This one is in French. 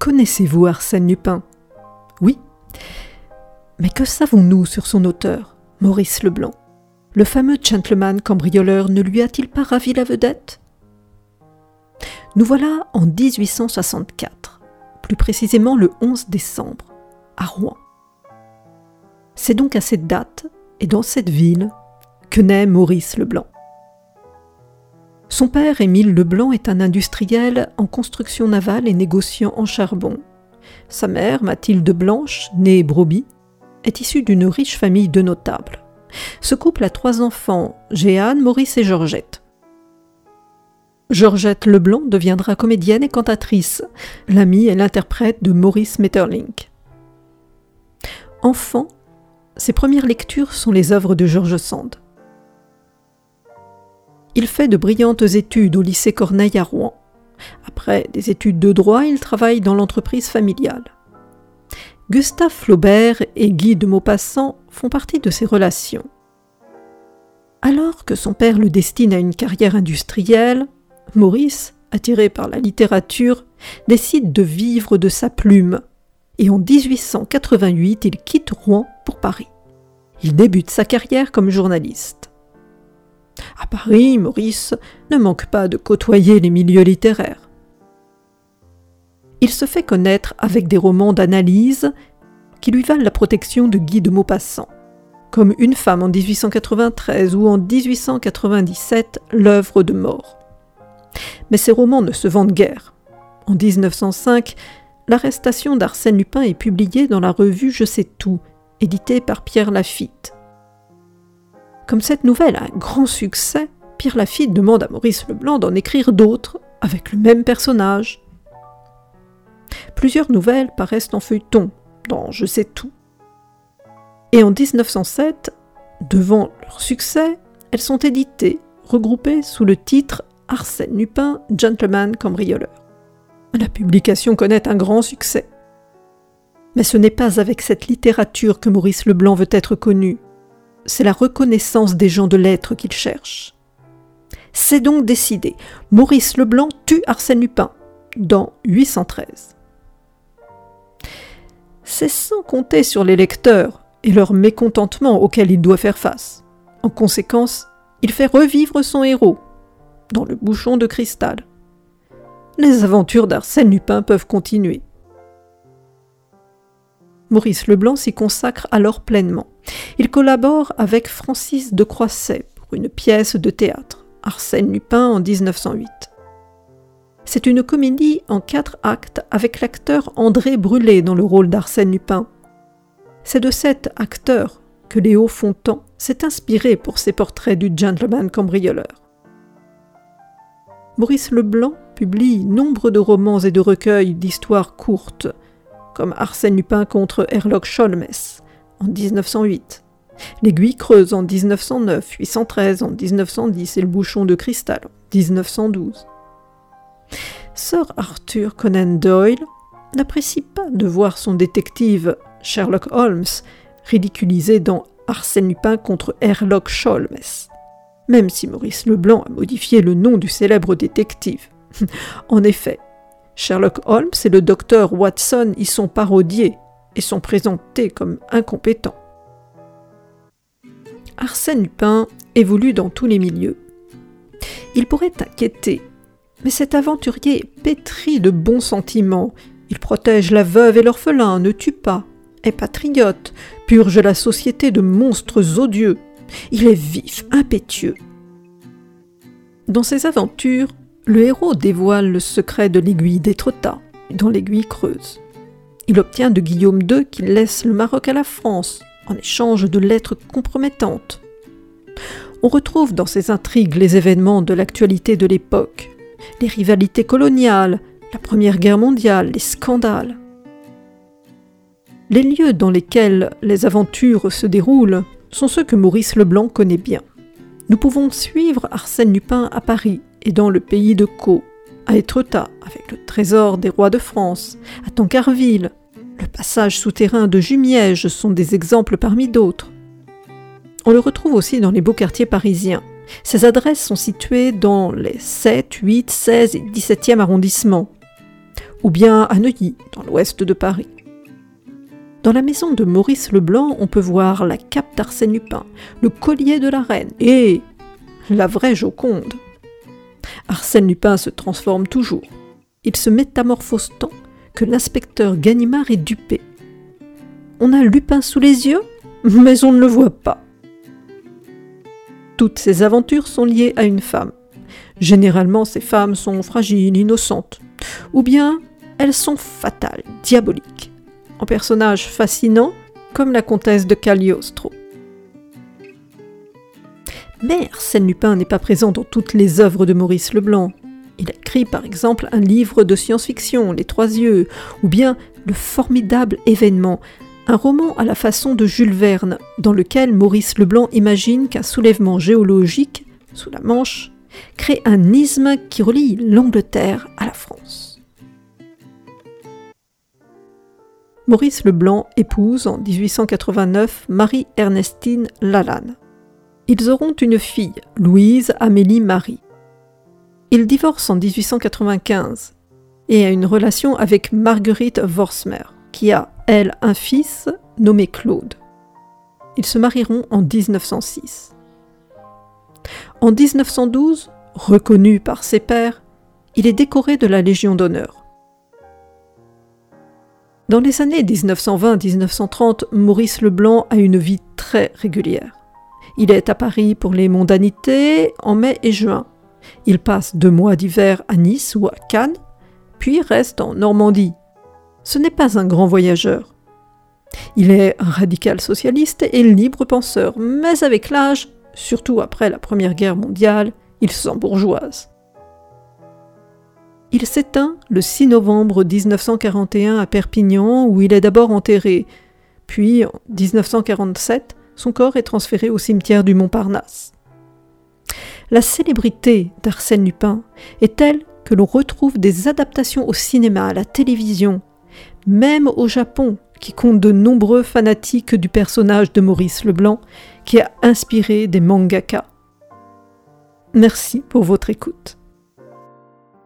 Connaissez-vous Arsène Lupin ? Oui. Mais que savons-nous sur son auteur, Maurice Leblanc ? Le fameux gentleman cambrioleur ne lui a-t-il pas ravi la vedette ? Nous voilà en 1864, plus précisément le 11 décembre, à Rouen. C'est donc à cette date, et dans cette ville, que naît Maurice Leblanc. Son père, Émile Leblanc, est un industriel en construction navale et négociant en charbon. Sa mère, Mathilde Blanche, née Broby, est issue d'une riche famille de notables. Ce couple a 3 enfants, Jeanne, Maurice et Georgette. Georgette Leblanc deviendra comédienne et cantatrice, l'amie et l'interprète de Maurice Maeterlinck. Enfant, ses premières lectures sont les œuvres de George Sand. Il fait de brillantes études au lycée Corneille à Rouen. Après des études de droit, il travaille dans l'entreprise familiale. Gustave Flaubert et Guy de Maupassant font partie de ses relations. Alors que son père le destine à une carrière industrielle, Maurice, attiré par la littérature, décide de vivre de sa plume. Et en 1888, il quitte Rouen pour Paris. Il débute sa carrière comme journaliste. À Paris, Maurice ne manque pas de côtoyer les milieux littéraires. Il se fait connaître avec des romans d'analyse qui lui valent la protection de Guy de Maupassant, comme Une femme en 1893 ou en 1897, L'œuvre de mort. Mais ces romans ne se vendent guère. En 1905, l'arrestation d'Arsène Lupin est publiée dans la revue Je sais tout, éditée par Pierre Lafitte. Comme cette nouvelle a un grand succès, Pierre Lafitte demande à Maurice Leblanc d'en écrire d'autres avec le même personnage. Plusieurs nouvelles paraissent en feuilleton, dans Je sais tout. Et en 1907, devant leur succès, elles sont éditées, regroupées sous le titre Arsène Lupin, gentleman cambrioleur. La publication connaît un grand succès. Mais ce n'est pas avec cette littérature que Maurice Leblanc veut être connu. C'est la reconnaissance des gens de lettres qu'il cherche. C'est donc décidé. Maurice Leblanc tue Arsène Lupin, dans 813. C'est sans compter sur les lecteurs et leur mécontentement auquel il doit faire face. En conséquence, il fait revivre son héros, dans Le bouchon de cristal. Les aventures d'Arsène Lupin peuvent continuer. Maurice Leblanc s'y consacre alors pleinement. Il collabore avec Francis de Croisset pour une pièce de théâtre, Arsène Lupin en 1908. C'est une comédie en 4 actes avec l'acteur André Brulé dans le rôle d'Arsène Lupin. C'est de cet acteur que Léo Fontan s'est inspiré pour ses portraits du gentleman cambrioleur. Maurice Leblanc publie nombre de romans et de recueils d'histoires courtes, comme Arsène Lupin contre Herlock Sholmès en 1908, L'Aiguille creuse en 1909, 813 en 1910 et Le bouchon de cristal en 1912. Sir Arthur Conan Doyle n'apprécie pas de voir son détective Sherlock Holmes ridiculisé dans Arsène Lupin contre Herlock Sholmès, même si Maurice Leblanc a modifié le nom du célèbre détective. En effet, Sherlock Holmes et le docteur Watson y sont parodiés et sont présentés comme incompétents. Arsène Lupin évolue dans tous les milieux. Il pourrait inquiéter, mais cet aventurier est pétri de bons sentiments. Il protège la veuve et l'orphelin, ne tue pas, est patriote, purge la société de monstres odieux. Il est vif, impétueux. Dans ses aventures, le héros dévoile le secret de l'aiguille d'Étretat, dans l'Aiguille creuse. Il obtient de Guillaume II qu'il laisse le Maroc à la France, en échange de lettres compromettantes. On retrouve dans ces intrigues les événements de l'actualité de l'époque, les rivalités coloniales, la Première Guerre mondiale, les scandales. Les lieux dans lesquels les aventures se déroulent sont ceux que Maurice Leblanc connaît bien. Nous pouvons suivre Arsène Lupin à Paris et dans le pays de Caux, à Étretat avec le trésor des rois de France, à Tancarville. Le passage souterrain de Jumièges sont des exemples parmi d'autres. On le retrouve aussi dans les beaux quartiers parisiens. Ses adresses sont situées dans les 7, 8, 16 et 17e arrondissements. ou bien à Neuilly, dans l'ouest de Paris. Dans la maison de Maurice Leblanc, on peut voir la cape d'Arsène Lupin, le collier de la reine et la vraie Joconde. Arsène Lupin se transforme toujours. Il se métamorphose tant que l'inspecteur Ganimard est dupé. On a Lupin sous les yeux, mais on ne le voit pas. Toutes ces aventures sont liées à une femme. Généralement, ces femmes sont fragiles, innocentes, ou bien elles sont fatales, diaboliques, en personnages fascinants comme la comtesse de Cagliostro. Mais Arsène Lupin n'est pas présent dans toutes les œuvres de Maurice Leblanc. Il a écrit par exemple un livre de science-fiction, Les Trois Yeux, ou bien Le Formidable Événement, un roman à la façon de Jules Verne, dans lequel Maurice Leblanc imagine qu'un soulèvement géologique, sous la Manche, crée un isthme qui relie l'Angleterre à la France. Maurice Leblanc épouse en 1889 Marie-Ernestine Lalanne. Ils auront une fille, Louise Amélie Marie. Il divorce en 1895 et a une relation avec Marguerite Vorsmer, qui a, elle, un fils nommé Claude. Ils se marieront en 1906. En 1912, reconnu par ses pairs, il est décoré de la Légion d'honneur. Dans les années 1920-1930, Maurice Leblanc a une vie très régulière. Il est à Paris pour les mondanités en mai et juin. Il passe 2 mois d'hiver à Nice ou à Cannes, puis reste en Normandie. Ce n'est pas un grand voyageur. Il est radical socialiste et libre penseur, mais avec l'âge, surtout après la Première Guerre mondiale, il se sent bourgeoise. Il s'éteint le 6 novembre 1941 à Perpignan, où il est d'abord enterré, puis en 1947, son corps est transféré au cimetière du Montparnasse. La célébrité d'Arsène Lupin est telle que l'on retrouve des adaptations au cinéma, à la télévision, même au Japon, qui compte de nombreux fanatiques du personnage de Maurice Leblanc, qui a inspiré des mangaka. Merci pour votre écoute.